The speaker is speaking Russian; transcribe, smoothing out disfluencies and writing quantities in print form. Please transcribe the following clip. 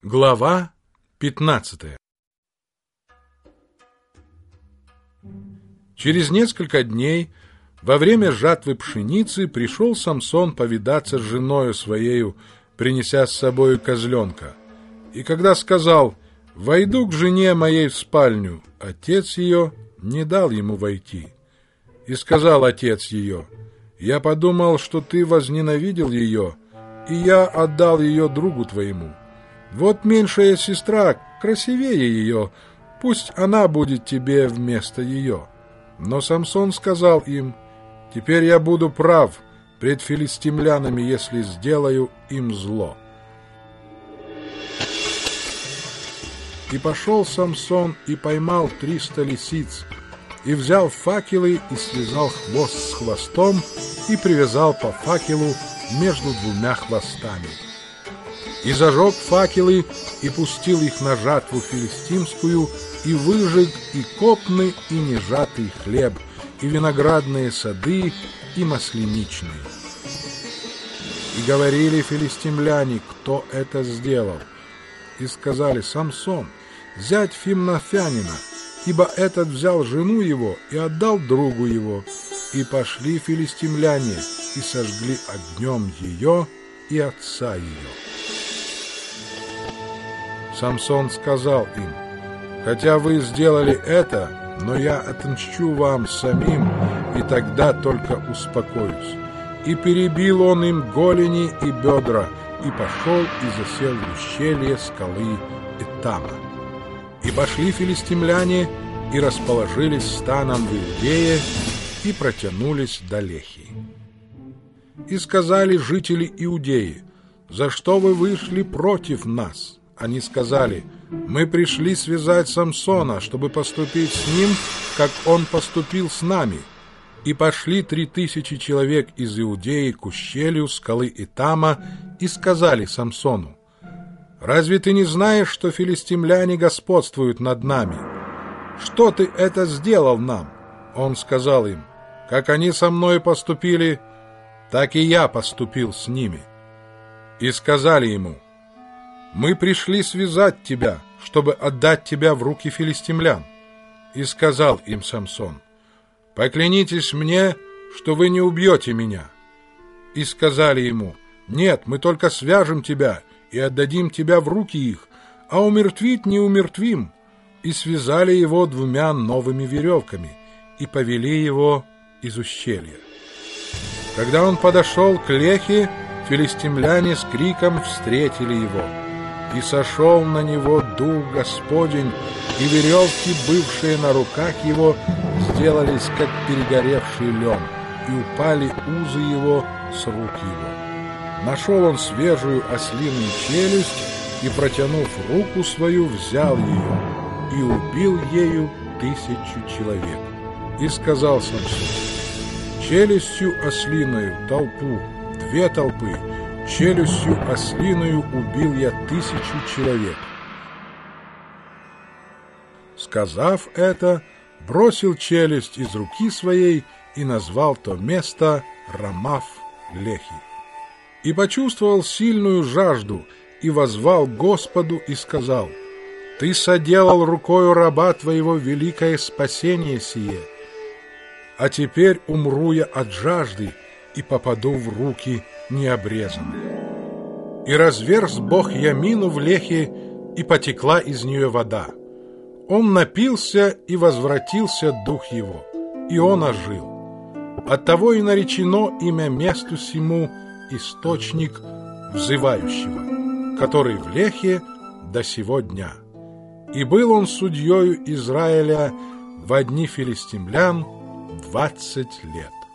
Глава 15. Через несколько дней, во время жатвы пшеницы, пришел Самсон повидаться с женою своею, принеся с собою козленка. И когда сказал: «Войду к жене моей в спальню», отец ее не дал ему войти. И сказал отец ее: «Я подумал, что ты возненавидел ее, и я отдал ее другу твоему. Вот меньшая сестра, красивее ее, пусть она будет тебе вместо ее». Но Самсон сказал им: «Теперь я буду прав пред филистимлянами, если сделаю им зло». И пошел Самсон и поймал 300 лисиц, и взял факелы, и связал хвост с хвостом, и привязал по факелу между двумя хвостами. И зажег факелы, и пустил их на жатву филистимскую, и выжег и копны, и нежатый хлеб, и виноградные сады, и масляничные. И говорили филистимляне: «Кто это сделал?» И сказали: «Самсон, зять Фимнафянина, ибо этот взял жену его и отдал другу его». И пошли филистимляне и сожгли огнем ее и отца ее. Самсон сказал им: «Хотя вы сделали это, но я отомщу вам самим, и тогда только успокоюсь». И перебил он им голени и бедра, и пошел и засел в ущелье скалы Этама. И пошли филистимляне и расположились станом в Иудее, и протянулись до Лехи. И сказали жители Иудеи: «За что вы вышли против нас?» Они сказали: «Мы пришли связать Самсона, чтобы поступить с ним, как он поступил с нами». И пошли 3000 человек из Иудеи к ущелью скалы Этама и сказали Самсону: «Разве ты не знаешь, что филистимляне господствуют над нами? Что ты это сделал нам?» Он сказал им: «Как они со мной поступили, так и я поступил с ними». И сказали ему: «Мы пришли связать тебя, чтобы отдать тебя в руки филистимлян». И сказал им Самсон: «Поклянитесь мне, что вы не убьете меня». И сказали ему: «Нет, мы только свяжем тебя и отдадим тебя в руки их, а умертвить не умертвим». И связали его 2 новыми веревками и повели его из ущелья. Когда он подошел к Лехе, филистимляне с криком встретили его. И сошел на него Дух Господень, и веревки, бывшие на руках его, сделались, как перегоревший лен, и упали узы его с рук его. Нашел он свежую ослиную челюсть, и, протянув руку свою, взял ее, и убил ею 1000 человек. И сказал Самсон: «Челюстью ослиною толпу, 2 толпы, челюстью ослиною убил я 1000 человек». Сказав это, бросил челюсть из руки своей и назвал то место Рамав-Лехи. И почувствовал сильную жажду, и воззвал к Господу и сказал: «Ты соделал рукою раба твоего великое спасение сие. А теперь умру я от жажды и попаду в руки необрезанных». И разверз Бог ямину в Лехе, и потекла из нее вода. Он напился, и возвратился дух его, и он ожил. Оттого и наречено имя месту сему источник взывающего, который в Лехе до сего дня. И был он судьею Израиля во дни филистимлян 20 лет.